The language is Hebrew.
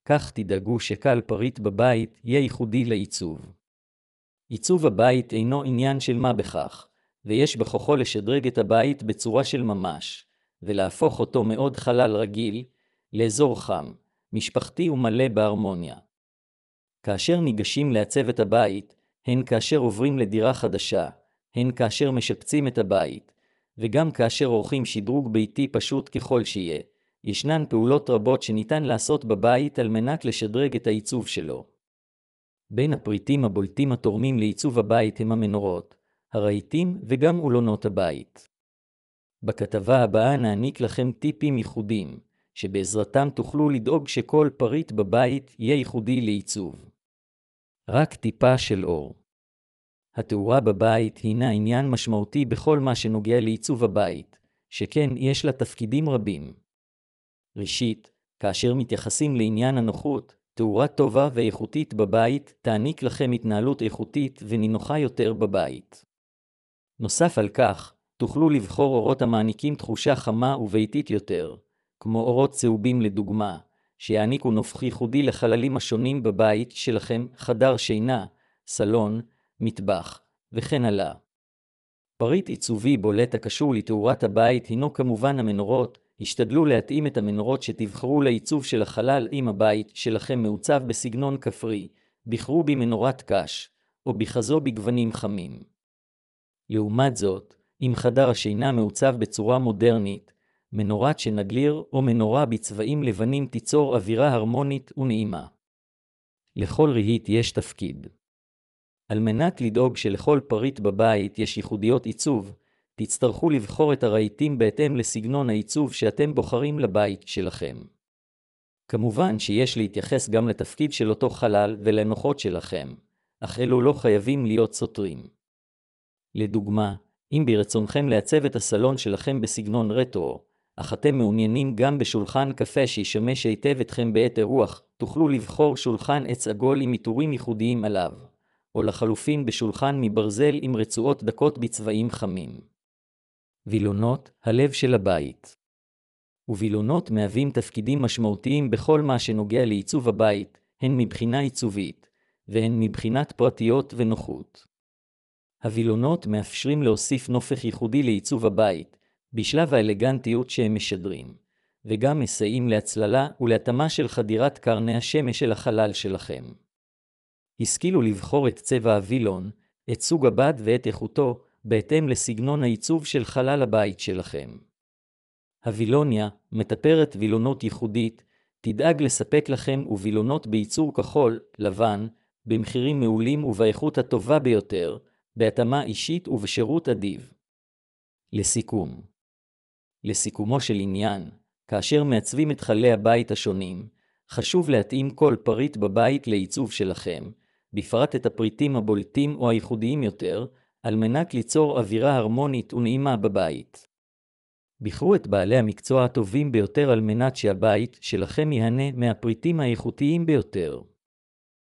כך תדאגו שכל פריט בבית יהיה ייחודי לעיצוב. עיצוב הבית אינו עניין של מה בכך, ויש בכוחו לשדרג את הבית בצורה של ממש, ולהפוך אותו מאוד חלל רגיל, לאזור חם, משפחתי ומלא בהרמוניה. כאשר ניגשים לעצב את הבית, הן כאשר עוברים לדירה חדשה, הן כאשר משפצים את הבית, וגם כאשר עורכים שדרוג ביתי פשוט ככל שיהיה, ישנן פעולות רבות שניתן לעשות בבית על מנת לשדרג את העיצוב שלו. בין הפריטים הבולטים התורמים לעיצוב הבית הם המנורות, הרהיטים וגם אולונות הבית. בכתבה הבאה נעניק לכם טיפים ייחודיים, שבעזרתם תוכלו לדאוג שכל פריט בבית יהיה ייחודי לעיצוב. רק טיפה של אור. התאורה בבית הינה עניין משמעותי בכל מה שנוגע לעיצוב הבית, שכן יש לה תפקידים רבים. ראשית, כאשר מתייחסים לעניין הנוחות, תאורה טובה ואיכותית בבית תעניק לכם התנהלות איכותית ונינוחה יותר בבית. נוסף על כך, תוכלו לבחור אורות המעניקים תחושה חמה וביתית יותר, כמו אורות צהובים לדוגמה, שיעניקו נופך ייחודי לחללים השונים בבית שלכם, חדר שינה, סלון, מטבח, וכן הלאה. פריט עיצובי בולט הקשור לתאורת הבית הינו כמובן המנורות. השתדלו להתאים את המנורות שתבחרו לעיצוב של החלל. אם הבית שלכם מעוצב בסגנון כפרי, בחרו במנורת קש, או בחזו בגוונים חמים. לעומת זאת, אם חדר השינה מעוצב בצורה מודרנית, מנורת שנגליר או מנורה בצבעים לבנים תיצור אווירה הרמונית ונעימה. לכל רהיט יש תפקיד. על מנת לדאוג שלכל פריט בבית יש ייחודיות עיצוב, תצטרכו לבחור את הרהיטים בהתאם לסגנון העיצוב שאתם בוחרים לבית שלכם. כמובן שיש להתייחס גם לתפקיד של אותו חלל ולנוחות שלכם, אך אלו לא חייבים להיות סותרים. לדוגמה, אם ברצונכם לעצב את הסלון שלכם בסגנון רטרו, אך אתם מעוניינים גם בשולחן קפה שישמש היטב אתכם בעת אירוח, תוכלו לבחור שולחן עץ עגול עם עיטורים ייחודיים עליו, או לחלופין בשולחן מברזל עם רצועות דקות בצבעים חמים. וילונות, הלב של הבית. ווילונות מהווים תפקידים משמעותיים בכל מה שנוגע לעיצוב הבית, הן מבחינה עיצובית, והן מבחינת פרטיות ונוחות. הווילונות מאפשרים להוסיף נופך ייחודי לעיצוב הבית, בשלב האלגנטיות שהם משדרים, וגם מסייעים להצללה ולהתאמה של חדירת קרני השמש של החלל שלכם. השכילו לבחור את צבע הווילון, את סוג הבד ואת איכותו, בהתאם לסגנון העיצוב של חלל הבית שלכם. הווילוניה, מטפרת וילונות ייחודית, תדאג לספק לכם וילונות בייצור כחול, לבן, במחירים מעולים ובאיכות הטובה ביותר, בהתאמה אישית ובשירות אדיב. לסיכומו של עניין, כאשר מעצבים את חללי הבית השונים, חשוב להתאים כל פריט בבית לעיצוב שלכם, בפרט את הפריטים הבולטים או הייחודיים יותר, על מנת ליצור אווירה הרמונית ונעימה בבית. בחרו את בעלי המקצוע הטובים ביותר על מנת שהבית שלכם ייהנה מהפריטים האיכותיים ביותר.